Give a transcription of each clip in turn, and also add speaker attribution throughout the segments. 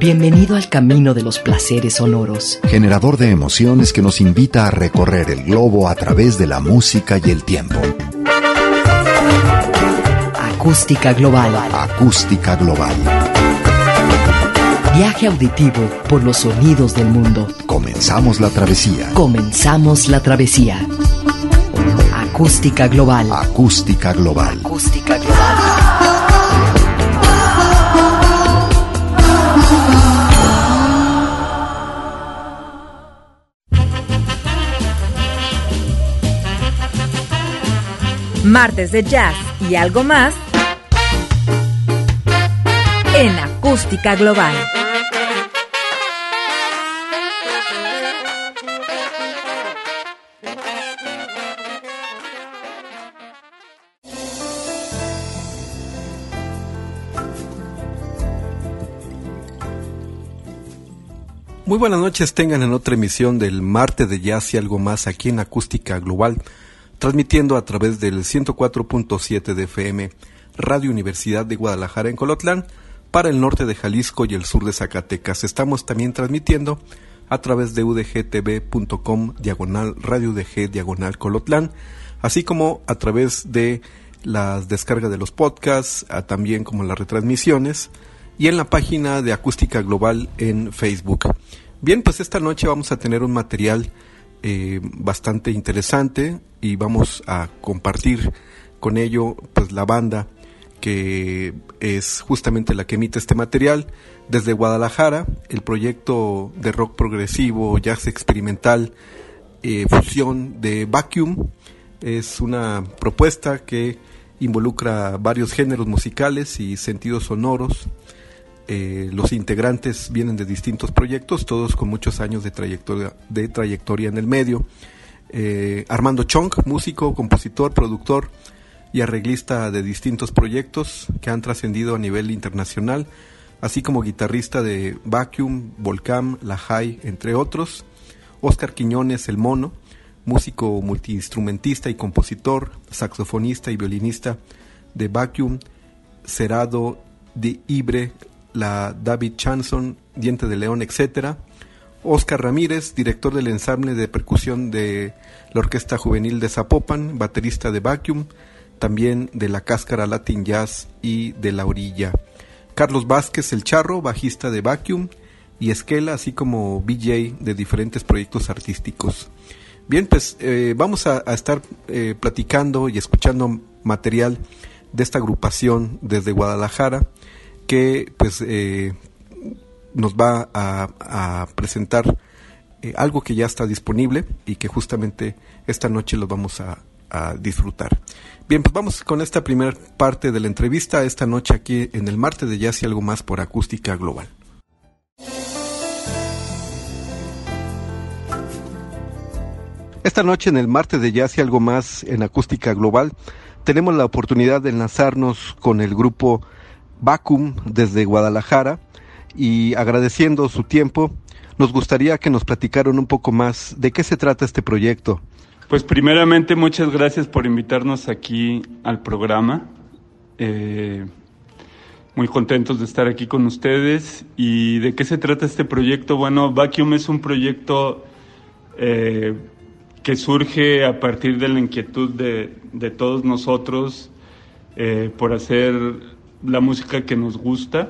Speaker 1: Bienvenido al camino de los placeres sonoros.
Speaker 2: Generador de emociones que nos invita a recorrer el globo a través de la música y el tiempo.
Speaker 1: Acústica Global.
Speaker 2: Acústica Global.
Speaker 1: Viaje auditivo por los sonidos del mundo.
Speaker 2: Comenzamos la travesía.
Speaker 1: Comenzamos la travesía. Acústica Global.
Speaker 2: Acústica Global.
Speaker 1: Acústica Global.
Speaker 3: Martes de jazz y algo más en Acústica Global.
Speaker 4: Muy buenas noches, tengan en otra emisión del Martes de Jazz y algo más aquí en Acústica Global, transmitiendo a través del 104.7 de FM, Radio Universidad de Guadalajara en Colotlán, para el norte de Jalisco y el sur de Zacatecas. Estamos también transmitiendo a través de udgtv.com/radio udg/Colotlán, así como a través de las descargas de los podcasts, también como las retransmisiones, y en la página de Acústica Global en Facebook. Bien, pues esta noche vamos a tener un material bastante interesante y vamos a compartir con ello pues la banda que es justamente la que emite este material desde Guadalajara, el proyecto de rock progresivo, jazz experimental, fusión de Vacuum. Es una propuesta que involucra varios géneros musicales y sentidos sonoros. Los integrantes vienen de distintos proyectos, todos con muchos años de trayectoria en el medio. Armando Chong, músico, compositor, productor y arreglista de distintos proyectos que han trascendido a nivel internacional, así como guitarrista de Vacuum, Volcam, La High, entre otros. Oscar Quiñones, el Mono, músico multiinstrumentista y compositor, saxofonista y violinista de Vacuum, Cerado de Ibre, la David Chanson, Diente de León, etc. Oscar Ramírez, director del ensamble de percusión de la Orquesta Juvenil de Zapopan, baterista de Vacuum, también de la Cáscara Latin Jazz y de La Orilla. Carlos Vázquez, el Charro, bajista de Vacuum, y Esquela, así como VJ de diferentes proyectos artísticos. Bien, pues vamos a estar platicando y escuchando material de esta agrupación desde Guadalajara, que pues nos va a presentar algo que ya está disponible y que justamente esta noche lo vamos a disfrutar. Bien, pues vamos con esta primera parte de la entrevista esta noche aquí en el Martes de Jazz y algo más por Acústica Global. Esta noche en el Martes de Jazz y algo más en Acústica Global tenemos la oportunidad de enlazarnos con el grupo Vacuum desde Guadalajara, y agradeciendo su tiempo, nos gustaría que nos platicaran un poco más de qué se trata este proyecto.
Speaker 5: Pues primeramente muchas gracias por invitarnos aquí al programa. Muy contentos de estar aquí con ustedes. ¿Y de qué se trata este proyecto? Bueno, Vacuum es un proyecto que surge a partir de la inquietud de todos nosotros por hacer la música que nos gusta,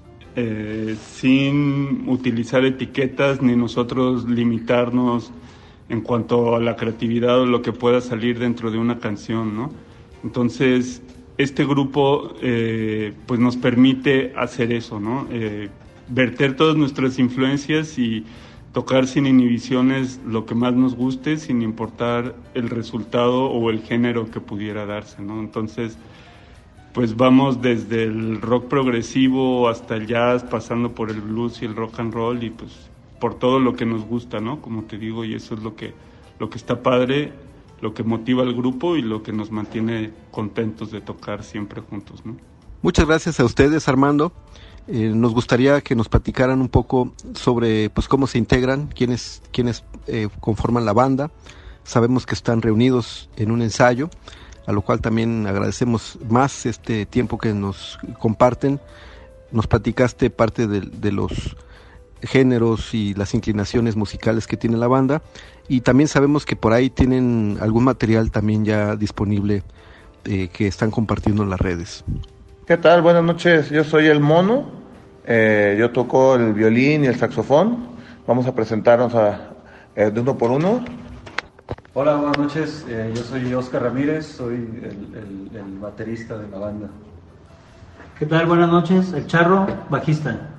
Speaker 5: sin utilizar etiquetas ni nosotros limitarnos en cuanto a la creatividad o lo que pueda salir dentro de una canción, ¿no? Entonces, este grupo pues nos permite hacer eso, ¿no? Verter todas nuestras influencias y tocar sin inhibiciones lo que más nos guste, sin importar el resultado o el género que pudiera darse, ¿no? Entonces, pues vamos desde el rock progresivo hasta el jazz, pasando por el blues y el rock and roll, y pues por todo lo que nos gusta, ¿no? Como te digo, y eso es lo que está padre, lo que motiva al grupo y lo que nos mantiene contentos de tocar siempre juntos, ¿no?
Speaker 4: Muchas gracias a ustedes, Armando. Nos gustaría que nos platicaran un poco sobre pues cómo se integran, quiénes conforman la banda. Sabemos que están reunidos en un ensayo, a lo cual también agradecemos más este tiempo que nos comparten. nos platicaste parte de los géneros y las inclinaciones musicales que tiene la banda, y también sabemos que por ahí tienen algún material también ya disponible que están compartiendo en las redes.
Speaker 6: ¿Qué tal? Buenas noches, yo soy el Mono, yo toco el violín y el saxofón. Vamos a presentarnos de uno por uno.
Speaker 7: Hola, buenas noches, yo soy Oscar Ramírez, soy el baterista de la banda.
Speaker 8: ¿Qué tal? Buenas noches, el Charro, bajista.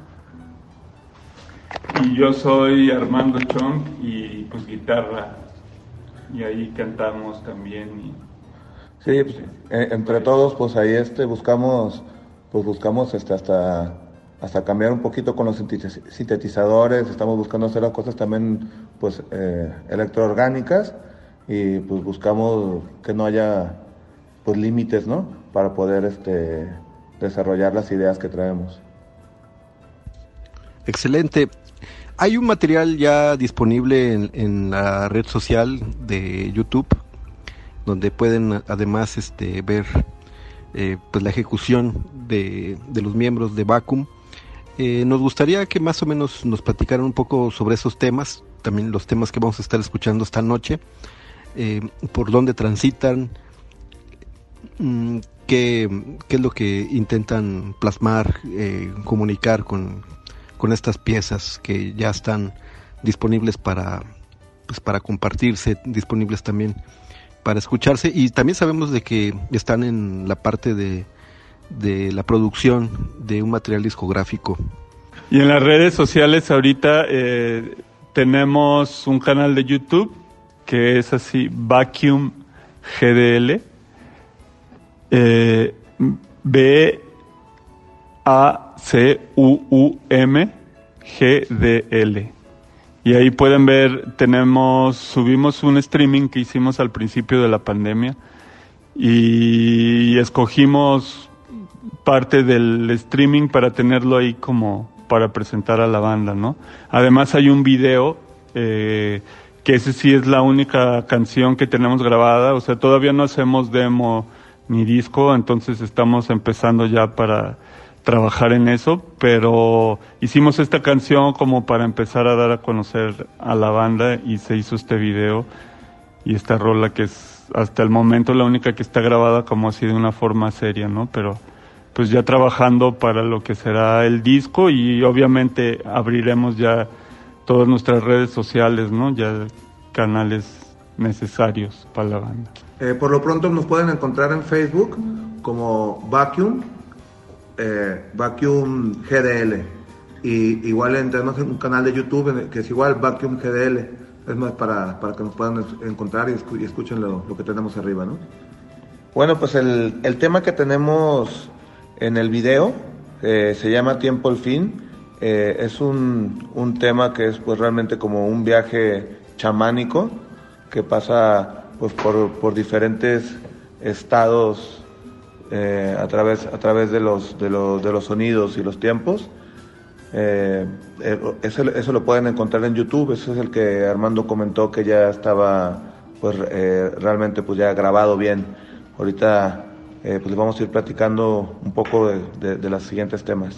Speaker 5: Y yo soy Armando Chong y pues guitarra, y ahí cantamos también.
Speaker 6: Sí, pues, entre todos pues ahí buscamos hasta cambiar un poquito con los sintetizadores. Estamos buscando hacer las cosas también pues electroorgánicas, y pues buscamos que no haya pues límites, ¿no? Para poder desarrollar las ideas que traemos.
Speaker 4: Excelente. Hay un material ya disponible en la red social de YouTube, donde pueden además ver pues la ejecución de los miembros de Vacuum. Nos gustaría que más o menos nos platicaran un poco sobre esos temas, también los temas que vamos a estar escuchando esta noche, por dónde transitan, qué es lo que intentan plasmar, comunicar con estas piezas que ya están disponibles para compartirse, disponibles también para escucharse, y también sabemos de que están en la parte de la producción de un material discográfico.
Speaker 5: Y en las redes sociales ahorita tenemos un canal de YouTube que es así, Vacuum GDL, BACUUM GDL. Y ahí pueden ver, subimos un streaming que hicimos al principio de la pandemia, y escogimos parte del streaming para tenerlo ahí como para presentar a la banda, ¿no? Además hay un video, que ese sí es la única canción que tenemos grabada, o sea, todavía no hacemos demo ni disco, entonces estamos empezando ya para trabajar en eso, pero hicimos esta canción como para empezar a dar a conocer a la banda, y se hizo este video y esta rola que es hasta el momento la única que está grabada como así de una forma seria, ¿no? Pero pues ya trabajando para lo que será el disco, y obviamente abriremos ya todas nuestras redes sociales, ¿no? Ya canales necesarios para la banda.
Speaker 6: Por lo pronto nos pueden encontrar en Facebook como Vacuum GDL, y igual tenemos un canal de YouTube que es igual Vacuum GDL. Es más para que nos puedan encontrar y escuchen lo que tenemos arriba, ¿no? Bueno, pues el tema que tenemos en el video se llama Tiempo al Fin. Es un tema que es pues realmente como un viaje chamánico que pasa pues por diferentes estados a través de los sonidos y los tiempos. Eso lo pueden encontrar en YouTube. Ese es el que Armando comentó que ya estaba pues realmente pues ya grabado bien. Ahorita pues les vamos a ir platicando un poco de los siguientes temas.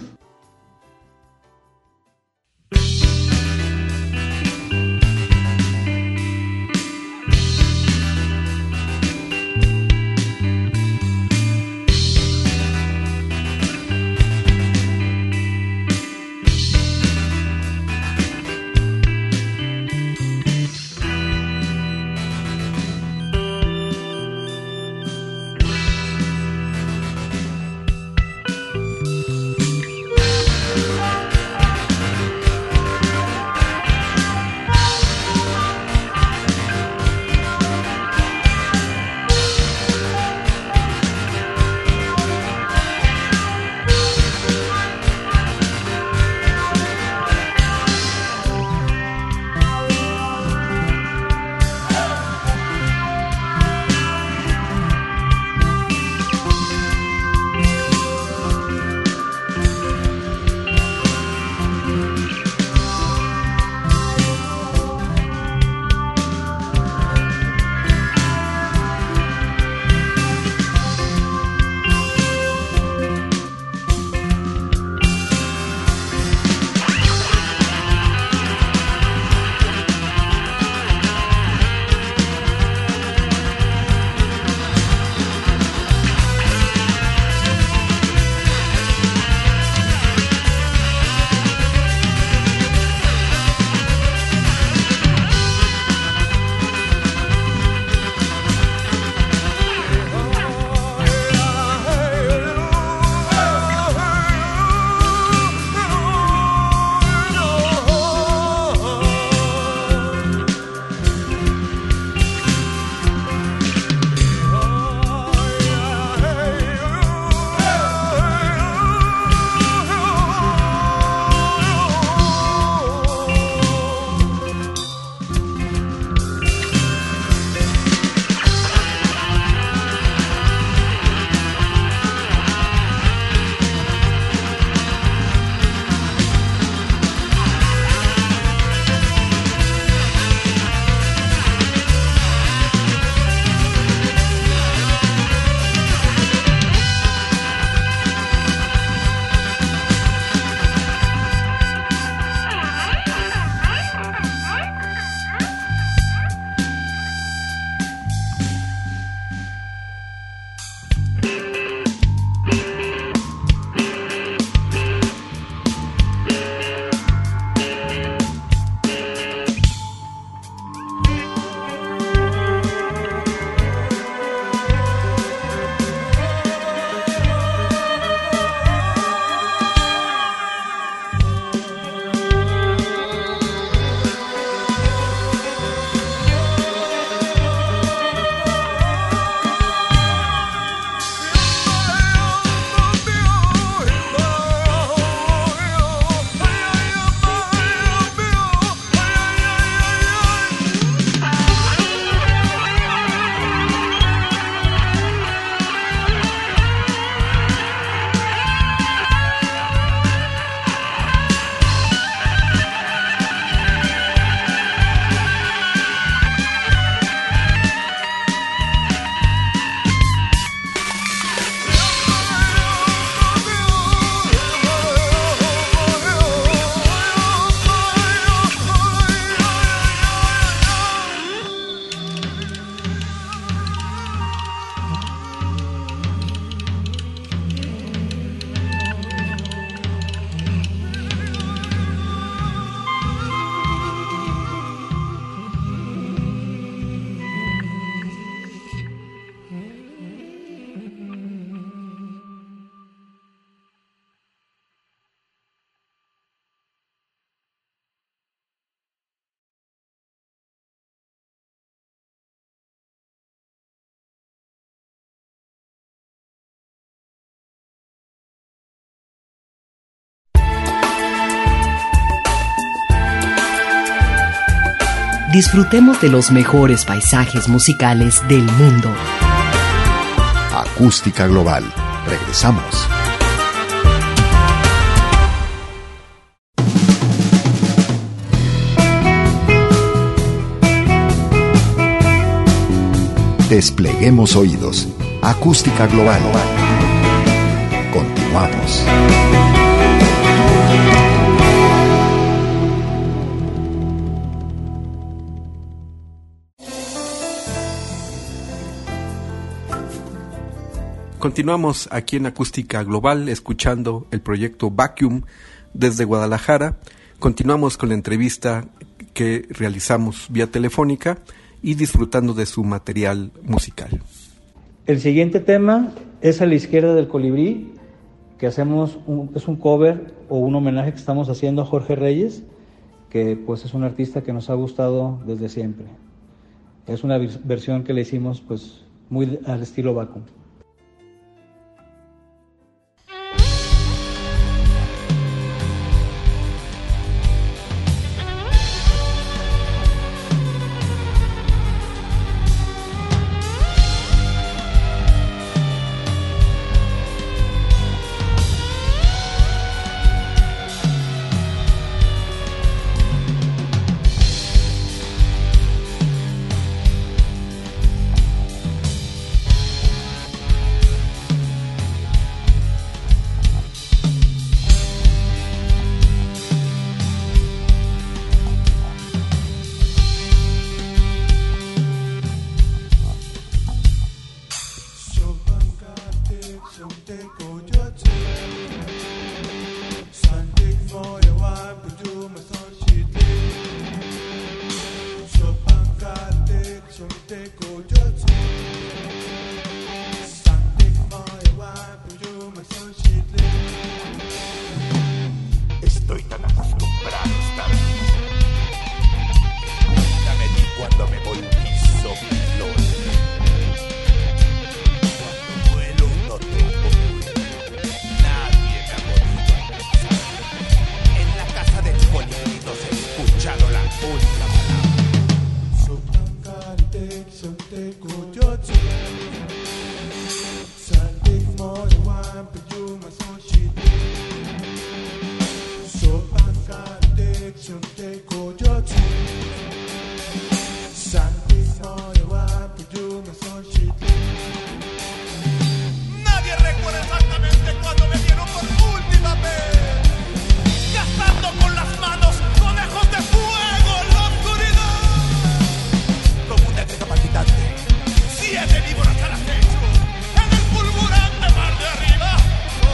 Speaker 1: Disfrutemos de los mejores paisajes musicales del mundo.
Speaker 2: Acústica Global. Regresamos. Despleguemos oídos. Acústica Global. Continuamos.
Speaker 4: Continuamos aquí en Acústica Global escuchando el proyecto Vacuum desde Guadalajara. Continuamos con la entrevista que realizamos vía telefónica y disfrutando de su material musical.
Speaker 8: El siguiente tema es A la izquierda del colibrí, que es un cover o un homenaje que estamos haciendo a Jorge Reyes, que pues es un artista que nos ha gustado desde siempre. Es una versión que le hicimos pues muy al estilo Vacuum.
Speaker 9: Estoy tan acostumbrado a estar aquí. Ya me di cuando me volví soplón. Cuando vuelo no tengo miedo. Nadie me ha podido alcanzar. En la casa del político se ha escuchado la única palabra. Nadie recuerda exactamente cuando me vieron por última vez, cazando con las manos conejos de fuego en la oscuridad, como una grega palpitante, 7 víboras al acecho, en el fulgurante mar de arriba.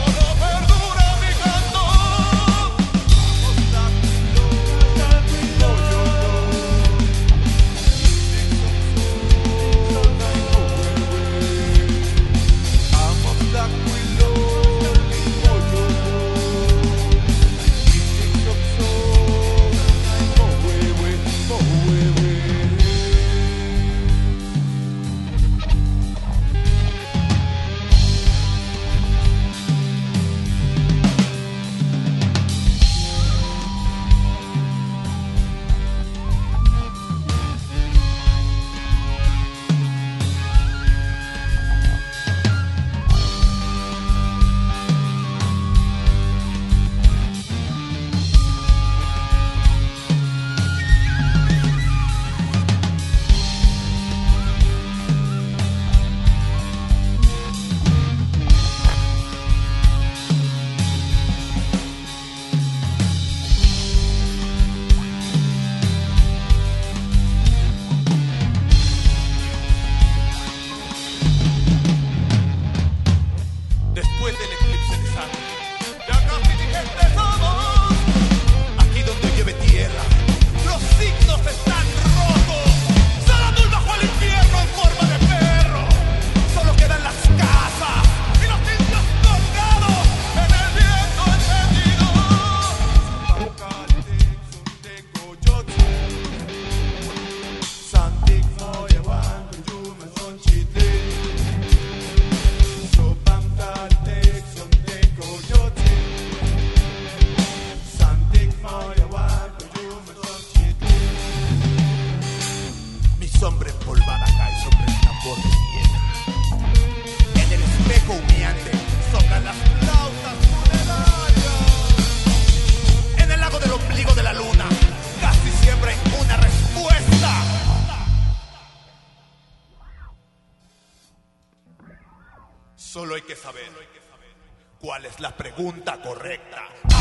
Speaker 9: Solo hay que saber cuál es la pregunta correcta.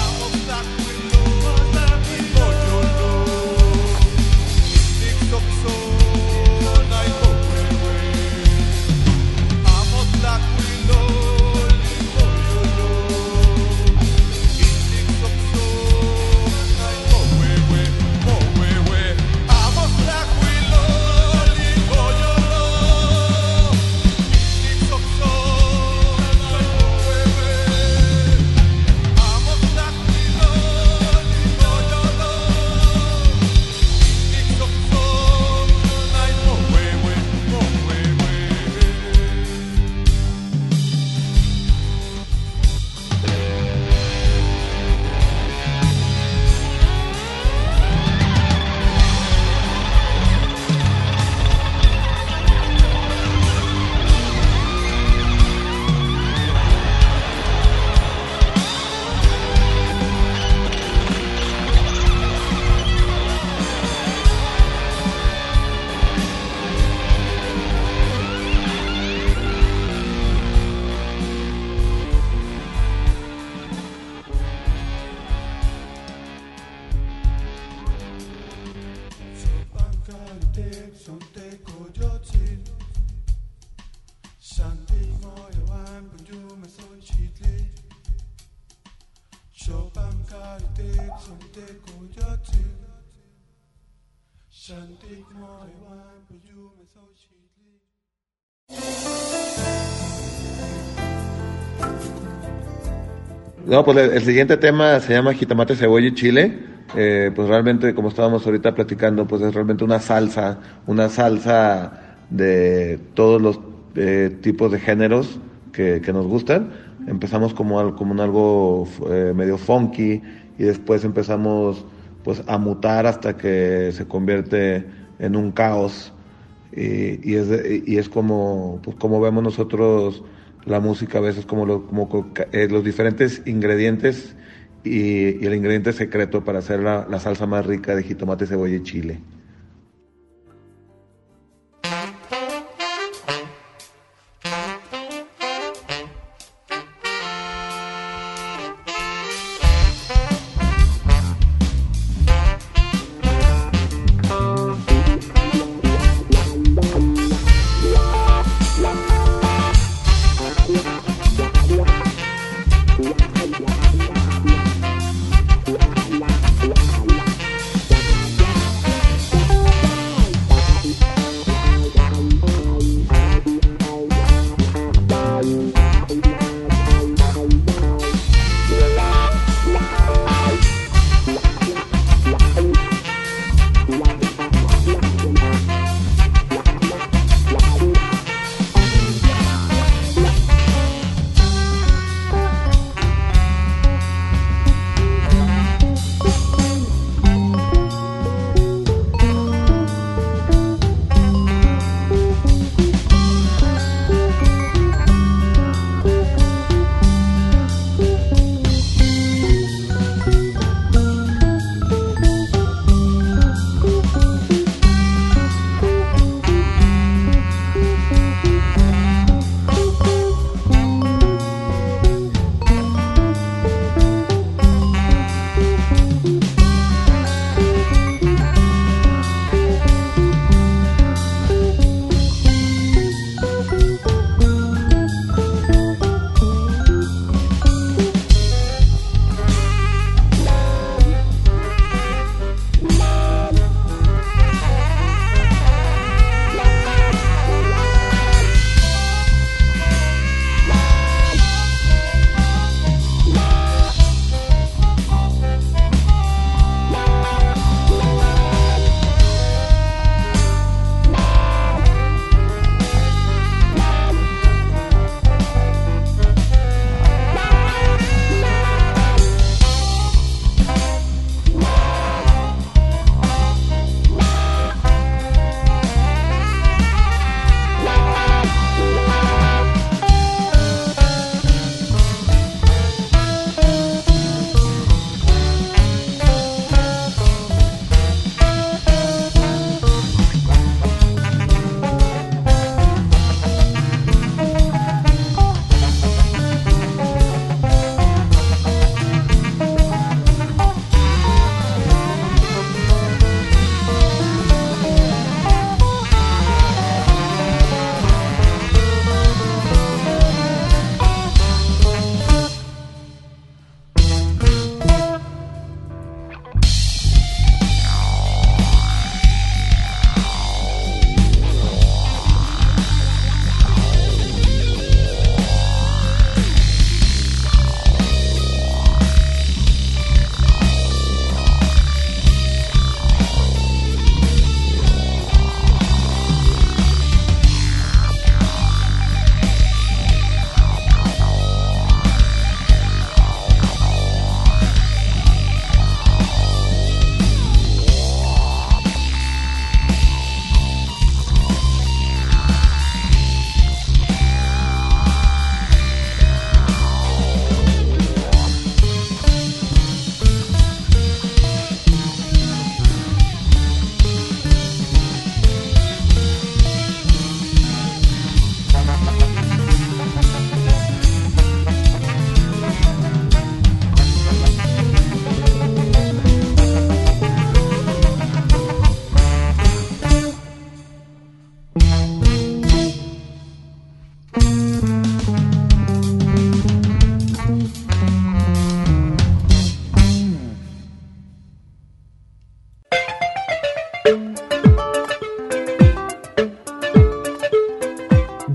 Speaker 6: No, pues el siguiente tema se llama jitomate, cebolla y chile. Pues realmente, como estábamos ahorita platicando, pues es realmente una salsa de todos los tipos de géneros que nos gustan. Empezamos como en algo medio funky y después empezamos pues a mutar hasta que se convierte en un caos y es como pues como vemos nosotros la música a veces como los diferentes ingredientes y el ingrediente secreto para hacer la salsa más rica de jitomate, cebolla y chile.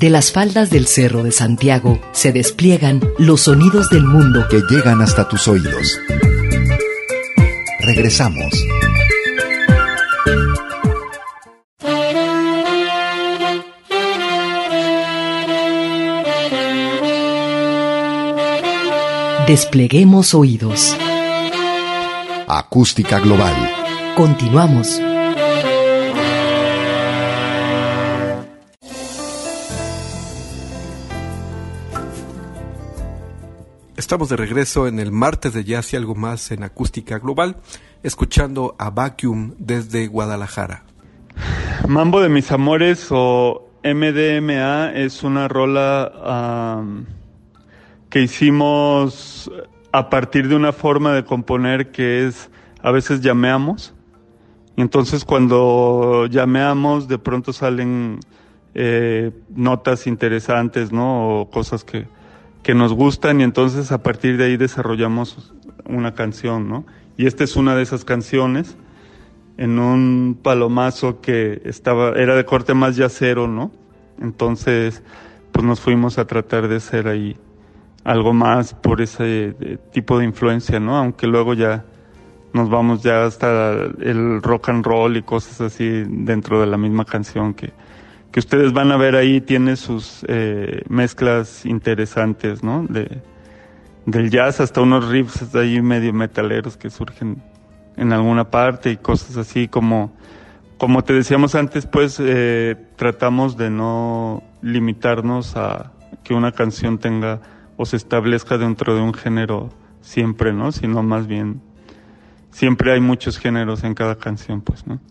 Speaker 1: De las faldas del Cerro de Santiago se despliegan los sonidos del mundo
Speaker 2: que llegan hasta tus oídos. Regresamos.
Speaker 1: Despleguemos oídos.
Speaker 2: Acústica Global.
Speaker 1: Continuamos.
Speaker 4: Estamos de regreso en el martes de Jazz y algo más en Acústica Global, escuchando a Vacuum desde Guadalajara.
Speaker 5: Mambo de mis amores o MDMA es una rola que hicimos a partir de una forma de componer que es, a veces llameamos, y entonces cuando llameamos de pronto salen notas interesantes, ¿no? O cosas que nos gustan, y entonces a partir de ahí desarrollamos una canción, ¿no? Y esta es una de esas canciones, en un palomazo que era de corte más yacero, ¿no? Entonces, pues nos fuimos a tratar de hacer ahí algo más por ese tipo de influencia, ¿no? Aunque luego ya nos vamos ya hasta el rock and roll y cosas así dentro de la misma canción que ustedes van a ver ahí, tiene sus mezclas interesantes, ¿no? Del jazz hasta unos riffs ahí medio metaleros que surgen en alguna parte y cosas así como te decíamos antes, pues tratamos de no limitarnos a que una canción tenga o se establezca dentro de un género siempre, ¿no? Sino más bien siempre hay muchos géneros en cada canción, pues, ¿no?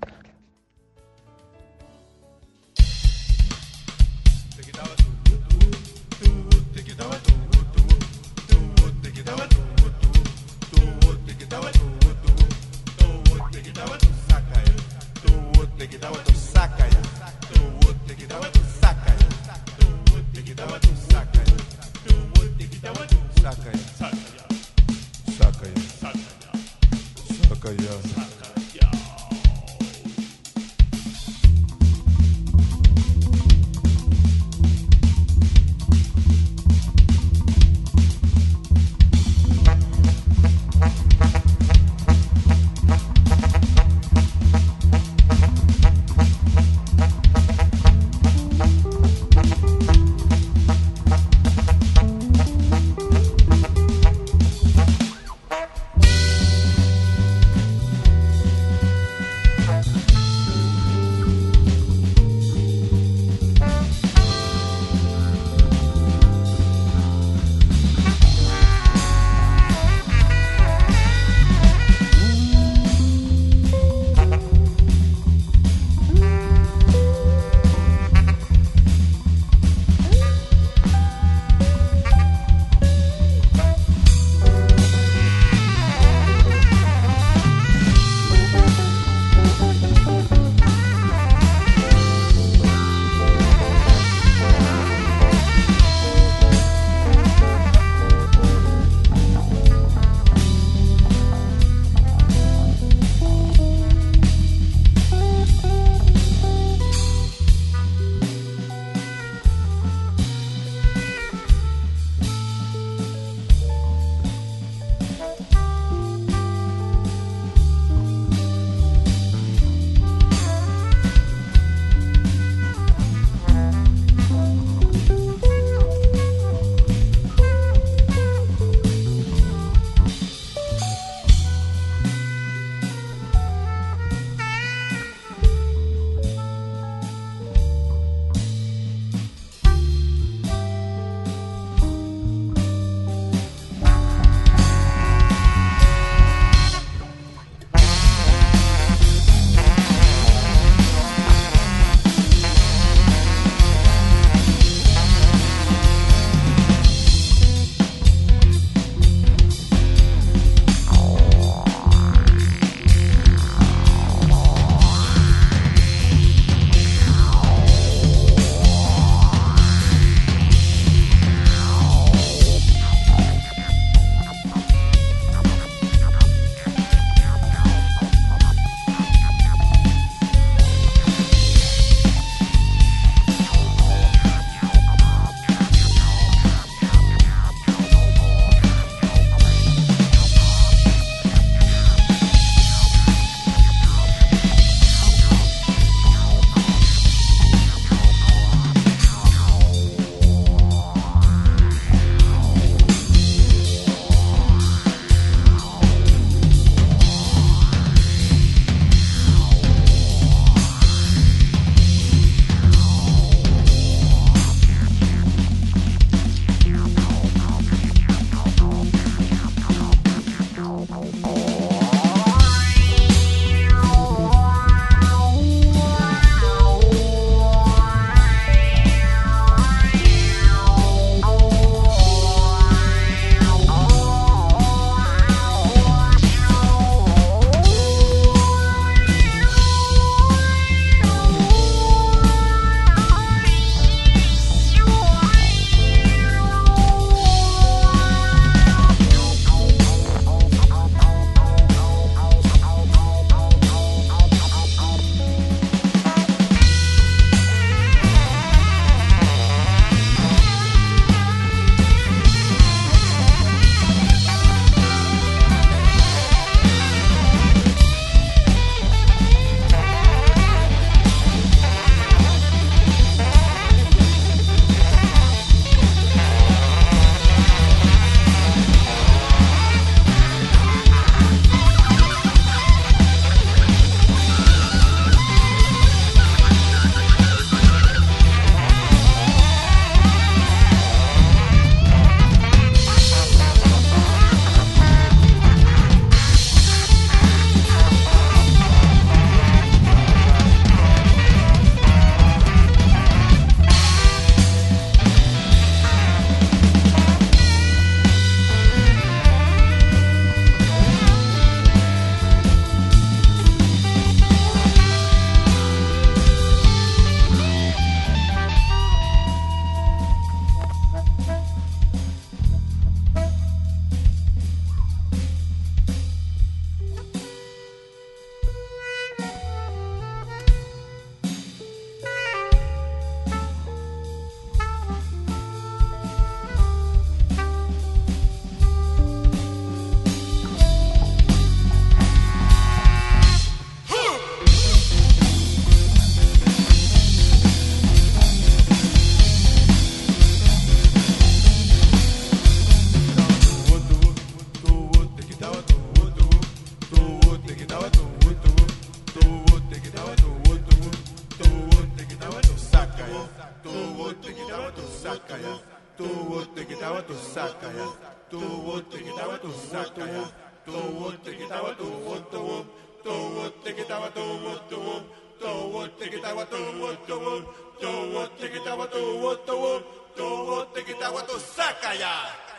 Speaker 9: tubu tiquitaba tu saca ya, tubu tiquitaba tu saca ya, tubu tiquitaba tu saca ya, tubu tiquitaba tu tubu, tubu tiquitaba tu tubu, tubu tiquitaba tu tubu, tubu tiquitaba tu tubu, tubu tiquitaba tu saca ya.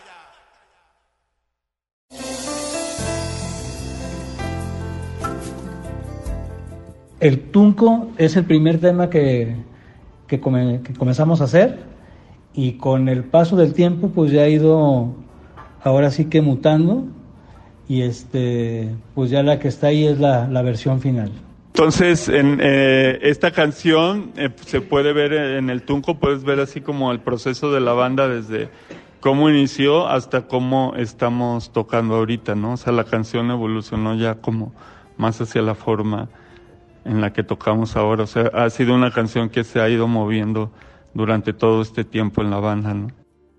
Speaker 8: El tunco es el primer tema que comenzamos a hacer, y con el paso del tiempo pues ya ha ido ahora sí que mutando, y pues ya la que está ahí es la versión final.
Speaker 5: Entonces, en esta canción se puede ver en el tunco, puedes ver así como el proceso de la banda desde cómo inició hasta cómo estamos tocando ahorita, ¿no? O sea, la canción evolucionó ya como más hacia la forma en la que tocamos ahora. O sea, ha sido una canción que se ha ido moviendo durante todo este tiempo en la banda, ¿no?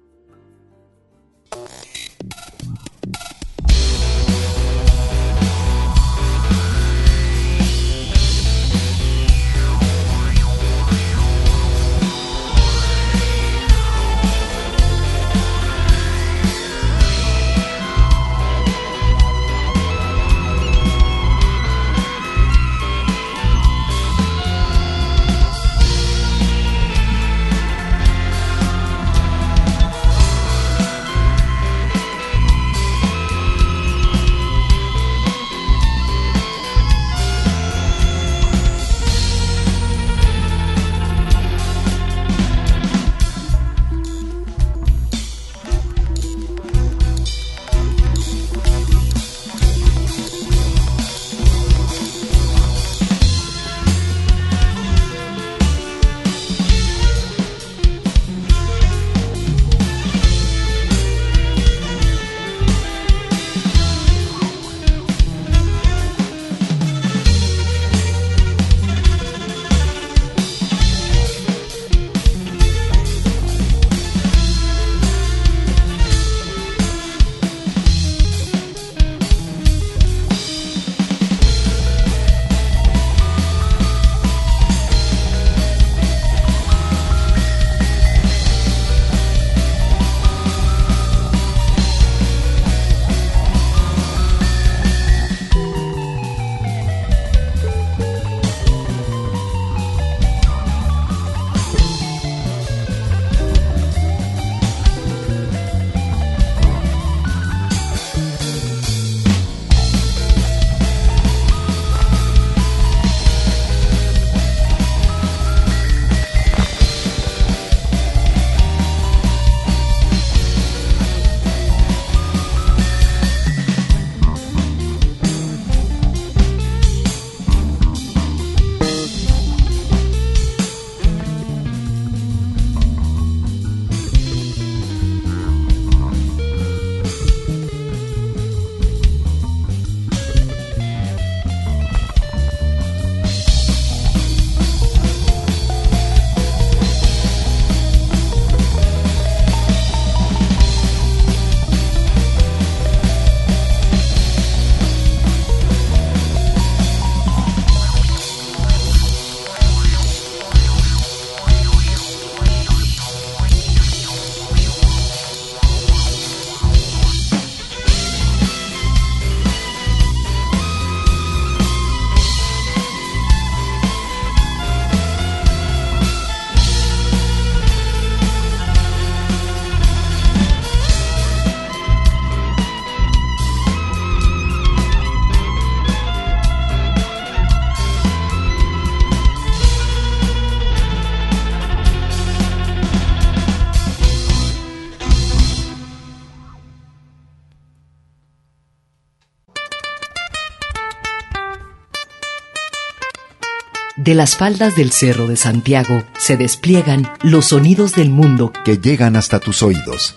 Speaker 1: De las faldas del Cerro de Santiago se despliegan los sonidos del mundo
Speaker 2: que llegan hasta tus oídos.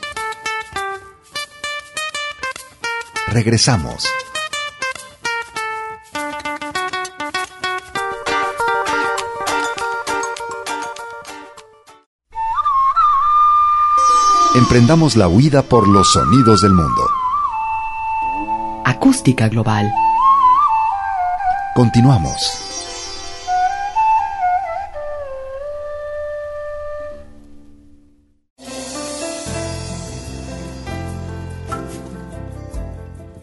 Speaker 2: Regresamos. Emprendamos la huida por los sonidos del mundo.
Speaker 1: Acústica Global.
Speaker 2: Continuamos.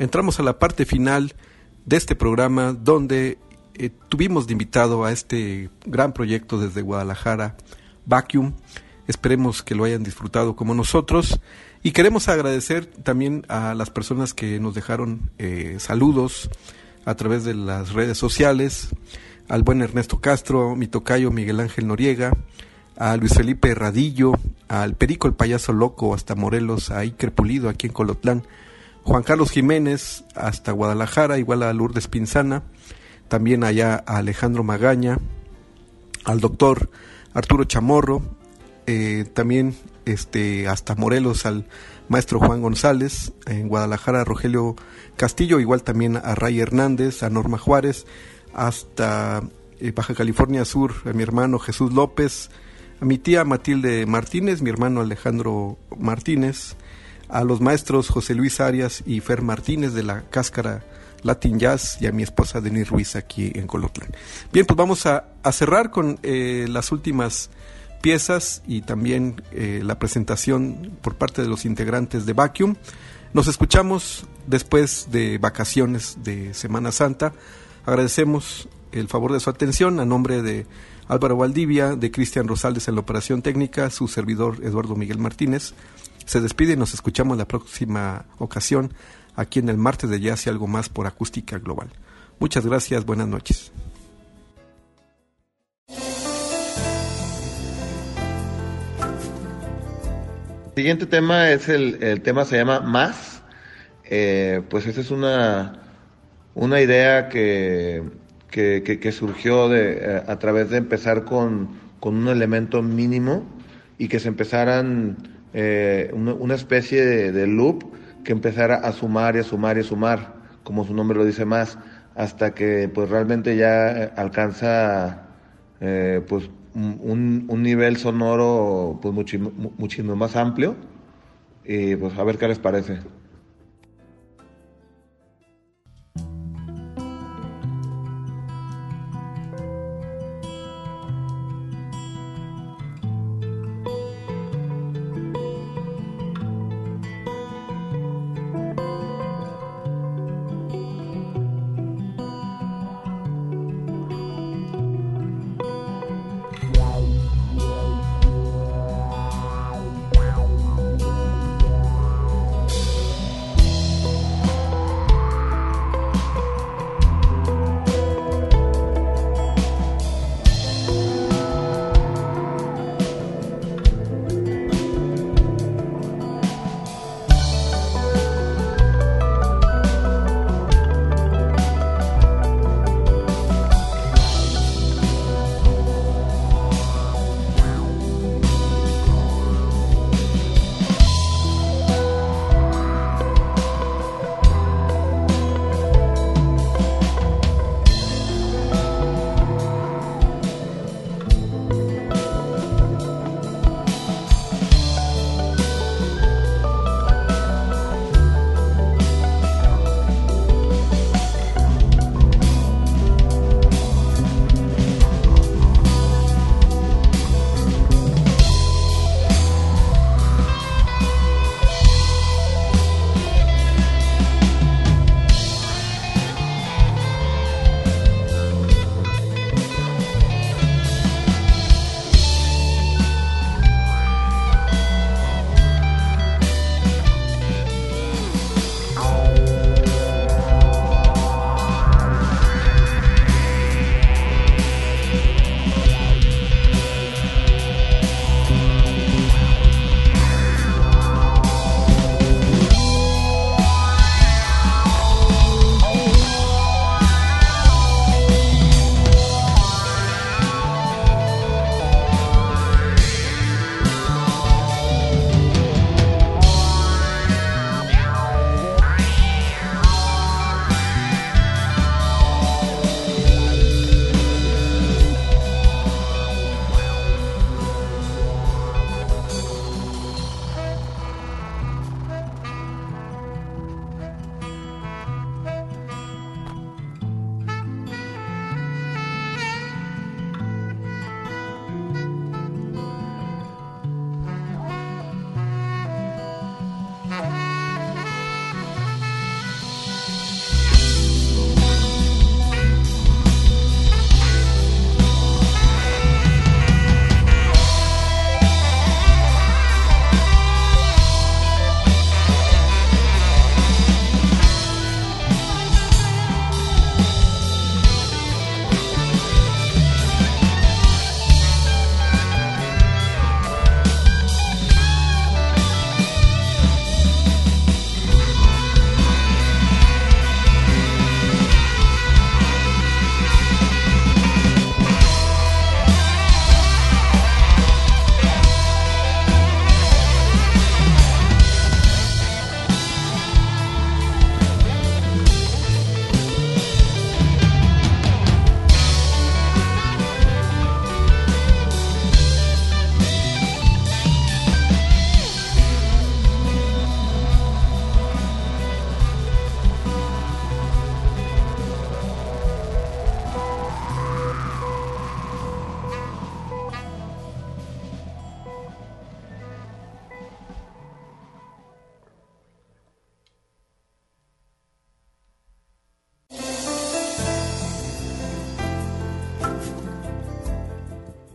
Speaker 4: entramos a la parte final de este programa, donde tuvimos de invitado a este gran proyecto desde Guadalajara, Vacuum. Esperemos que lo hayan disfrutado como nosotros, y queremos agradecer también a las personas que nos dejaron saludos a través de las redes sociales, al buen Ernesto Castro, mi tocayo Miguel Ángel Noriega, a Luis Felipe Radillo, al Perico el Payaso Loco hasta Morelos, a Iker Pulido aquí en Colotlán, Juan Carlos Jiménez hasta Guadalajara, igual a Lourdes Pinzana, también allá a Alejandro Magaña, al doctor Arturo Chamorro, también hasta Morelos al maestro Juan González, en Guadalajara Rogelio Castillo, igual también a Ray Hernández, a Norma Juárez, hasta Baja California Sur, a mi hermano Jesús López, a mi tía Matilde Martínez, mi hermano Alejandro Martínez, a los maestros José Luis Arias y Fer Martínez de la Cáscara Latin Jazz, y a mi esposa Denise Ruiz aquí en Colotlán. Bien, pues vamos a cerrar con las últimas piezas y también la presentación por parte de los integrantes de Vacuum. Nos escuchamos después de vacaciones de Semana Santa. Agradecemos el favor de su atención a nombre de Álvaro Valdivia, de Cristian Rosales en la operación técnica, su servidor Eduardo Miguel Martínez. Se despide y nos escuchamos la próxima ocasión aquí en el Martes de Jazz y Algo Más por Acústica Global. Muchas gracias, buenas noches.
Speaker 6: El siguiente tema es el tema se llama Más. Pues esa es una idea que surgió a través de empezar con un elemento mínimo y que se empezaran una especie de loop que empezara a sumar y a sumar y a sumar, como su nombre lo dice, más, hasta que pues realmente ya alcanza pues un nivel sonoro pues muchísimo más amplio, y pues a ver qué les parece.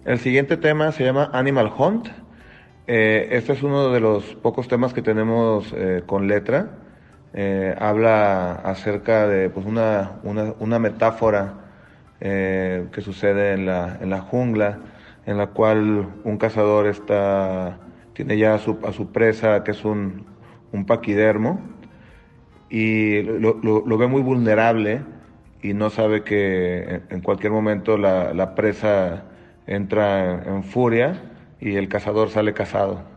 Speaker 6: El siguiente tema se llama Animal Hunt. Este es uno de los pocos temas que tenemos con letra. Habla acerca de pues una metáfora que sucede en la jungla, en la cual un cazador tiene ya a su presa, que es un paquidermo, y lo ve muy vulnerable y no sabe que en cualquier momento la presa entra en furia y el cazador sale cazado.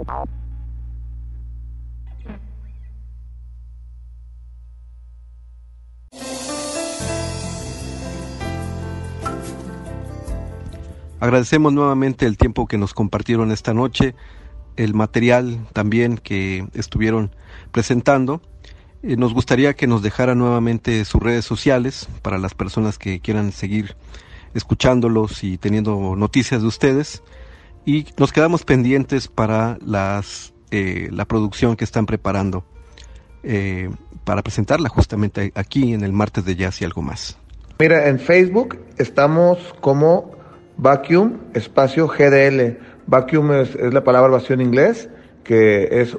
Speaker 4: Agradecemos nuevamente el tiempo que nos compartieron esta noche, el material también que estuvieron presentando. Nos gustaría que nos dejara nuevamente sus redes sociales para las personas que quieran seguir escuchándolos y teniendo noticias de ustedes. Y nos quedamos pendientes para la producción que están preparando para presentarla justamente aquí en el Martes de Jazz y Algo Más.
Speaker 6: Mira, en Facebook estamos como Vacuum espacio GDL. Vacuum es la palabra vacío en inglés, que es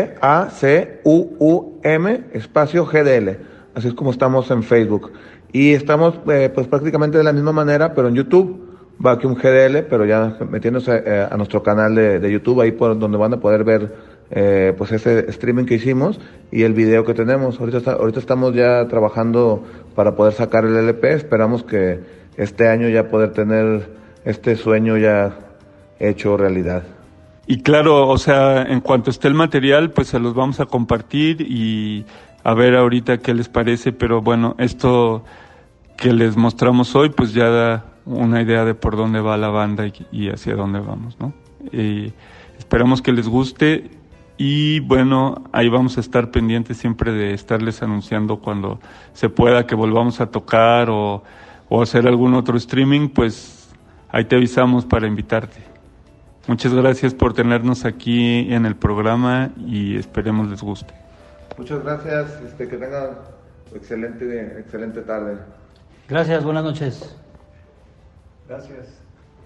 Speaker 6: VACUUM espacio GDL. Así es como estamos en Facebook. Y estamos pues prácticamente de la misma manera, pero en YouTube, Vacuum GDL, pero ya metiéndose a nuestro canal de YouTube, ahí por donde van a poder ver pues ese streaming que hicimos y el video que tenemos. Ahorita estamos ya trabajando para poder sacar el LP. Esperamos que este año ya poder tener este sueño ya hecho realidad.
Speaker 5: Y claro, o sea, en cuanto esté el material, pues se los vamos a compartir y a ver ahorita qué les parece, pero bueno, esto que les mostramos hoy, pues ya da una idea de por dónde va la banda y hacia dónde vamos, ¿no? Esperamos que les guste y bueno, ahí vamos a estar pendientes siempre de estarles anunciando cuando se pueda que volvamos a tocar o hacer algún otro streaming, pues ahí te avisamos para invitarte. Muchas gracias por tenernos aquí en el programa y esperemos les guste.
Speaker 6: Muchas gracias, que tengan excelente tarde.
Speaker 8: Gracias, buenas noches.
Speaker 6: Gracias.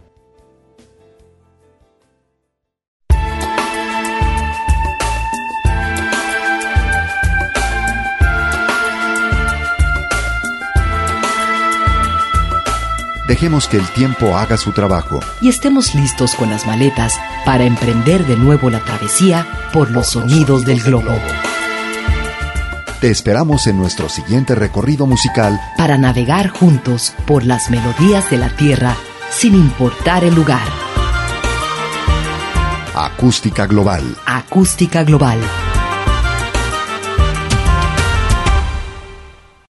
Speaker 2: Dejemos que el tiempo haga su trabajo.
Speaker 1: Y estemos listos con las maletas para emprender de nuevo la travesía por los sonidos del globo.
Speaker 2: Te esperamos en nuestro siguiente recorrido musical
Speaker 1: Para navegar juntos por las melodías de la tierra sin importar el lugar.
Speaker 2: Acústica Global.
Speaker 1: Acústica Global.